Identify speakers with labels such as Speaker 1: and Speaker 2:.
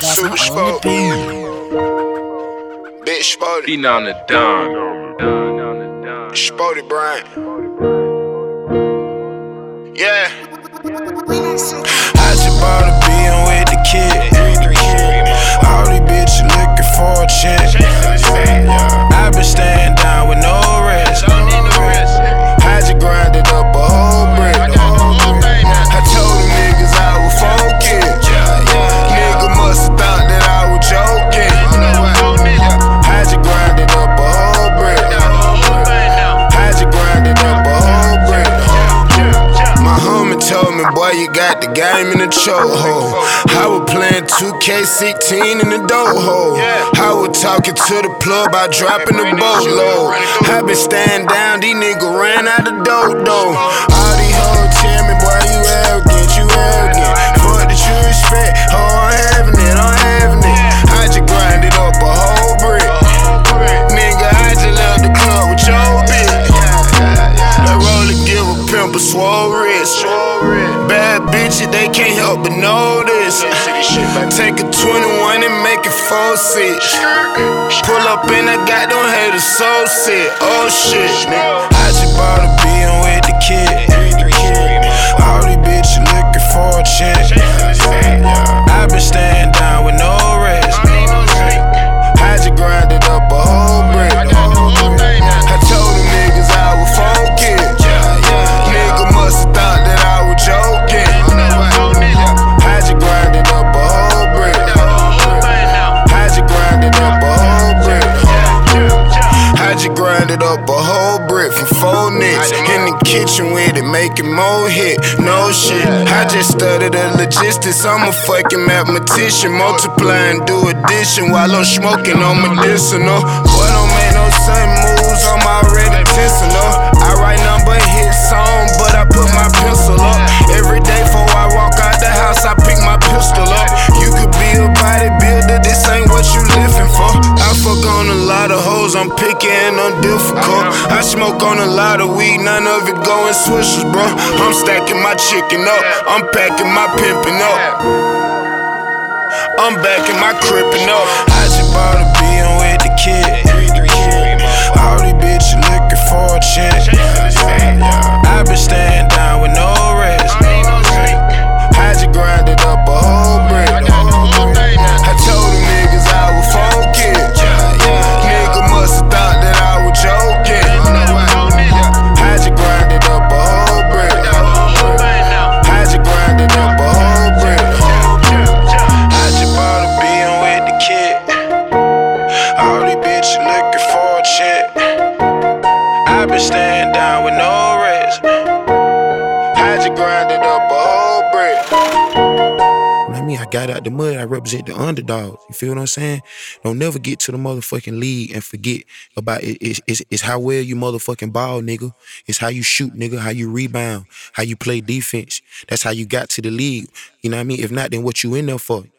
Speaker 1: Super Spoke. Big Spody.
Speaker 2: Eating on the Don.
Speaker 1: Spody Bryant. Yeah. I just bought a being with the kid. All these bitches looking for a chick. I been staying down with no rest. I just grinded up a whole brick. I told them niggas I was focused. Nigga must've thought that I was joking. I just grinded up a whole brick. I just grinded up a whole brick. My homie told me, boy, you got the game in the chokehold. I was playing 2K16 in the dope hole. I was talking to the plug about dropping the boatload. I been staying down, these niggas ran out the dope though. All these hoes tell me, boy, you arrogant, you arrogant. Fuck that you respect, oh, I'm having it, I'm having it. I just grinded up a whole brick. Nigga, I just left the club with your bitch. That roller give a pimp a swole wrist. Bad bitches, they can't help but know this. Take a 21 and make it 4-6. Pull up and I got them haters so sick. Oh shit, I just bought a being with the kid. All these bitches looking for a chick. I been staying down with no rest. I just grinded up a whole brick. I told them niggas I was focused. Nigga must've thought that I was joking. I just grinded up a whole brick. I just grinded up a whole brick. I just grinded up a whole brick from 4 nicks. In the kitchen with it, making more hit. No shit, I just studied the logistics. I'm a fucking mathematician. Multiply and do addition while I'm smoking on medicinal. Boy, don't make no sudden moves, I'm already tensing up. I write number hit song, but I put my pencil up. Every day before I walk out the house, I pick my pistol up. You could be a bodybuilder, this ain't what you living for. I fuck on a lot of hoes, I'm picky and I'm difficult. I smoke on a lot of weed, none of it going swishers, bro. I'm stacking my chicken up, I'm packing my pimpin' up. I'm backing my crippin' up. I just bought a being with the kid. All these bitches looking for a chick. I been staying down with no rest. I just grinded up a whole brick. I told them niggas I was focused. Nigga must've thought that I was joking. I just grinded up a whole brick. I just grinded up a whole brick. I just bought a being with the kid. All these bitches looking for a chick. I been staying down with no rest. I just grinded up a whole brick. I mean, I got out the mud, I represent the underdog. You feel what I'm saying? Don't never get to the motherfucking league and forget about it. It's how well you motherfucking ball, nigga. It's how you shoot, nigga, how you rebound, how you play defense. That's how you got to the league. You know what I mean? If not, then what you in there for?